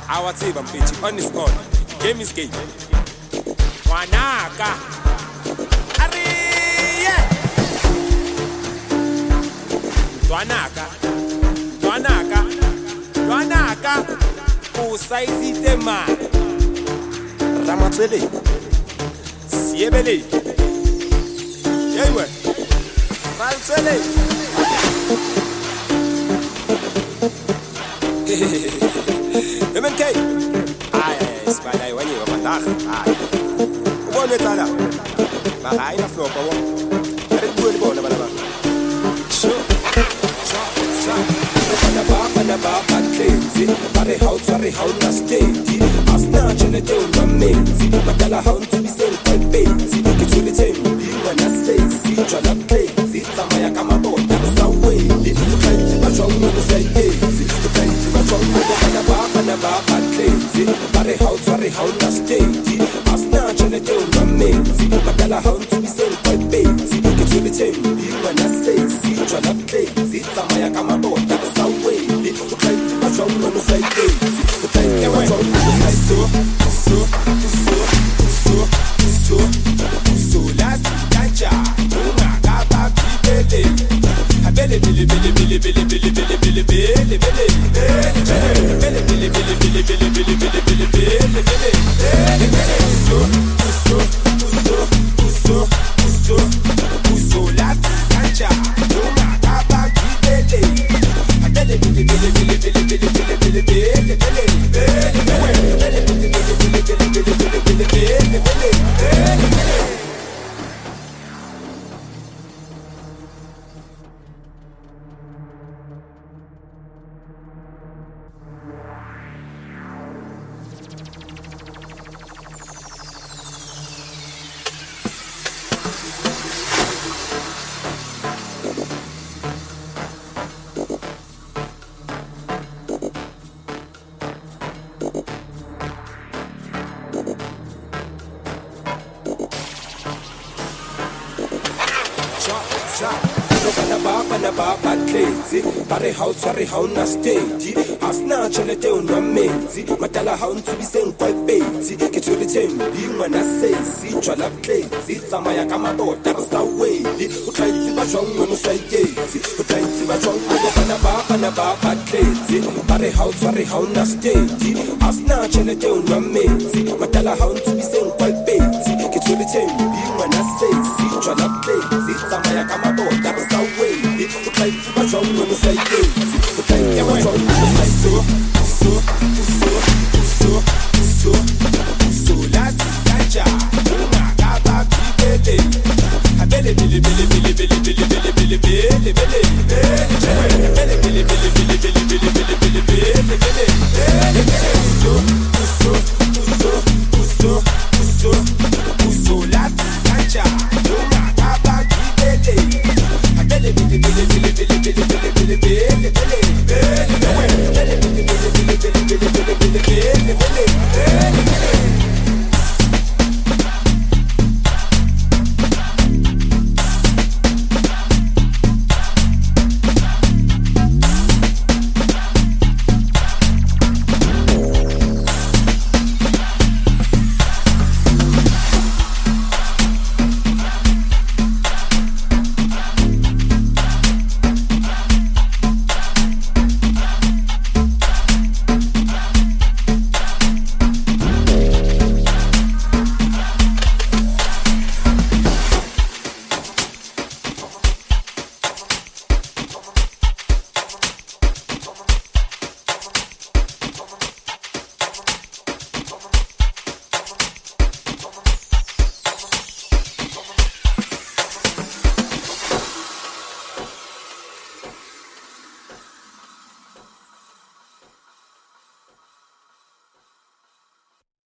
Our team and pitch on this on. Game is game. Wanaka. Ariye. Wanaka. Usaizi tema. Ramatsele. Siebele. Yewe. Ramatsele. MNK. Ay, spalay wani vandag. Ay. Gewoon met ala. Maar hij na flopa wo. Er doe de bola bala. So. Panaba, crazy. Pare hout na stage. Asna chene de unamezi. Makala hout to be sent by baby. Kituli tembi wana sexy. Chala crazy. Samaya kama bota sa way. Ukaiti bachong no say easy. Ukaiti bachong no panaba, crazy. Pare hout na stage. Asna chene de unamezi. Makala hout to be sent by baby. Kituli tembi wana sexy. Chala crazy. Samaya kama bota sa way. Ukaiti bachong no say easy. Ukaiti bachong no say so last cancha una gaba bele Panaba, crazy. Pare hout na stage. Asna chene de unamezi. Matala hout to be sent by baby. Kituli tembi wana sexy. Chala crazy. Samaya kama bota sa way. Ukaiti bachong no say easy. Ukaiti bachong no panaba, crazy. Pare hout na stage. Asna chene de unamezi. Matala hout to be sent by baby. Kituli tembi wana sexy. Chala crazy. Samaya kama bota sa way. Ukaiti bachong no say easy. Ukaiti bachong no say so.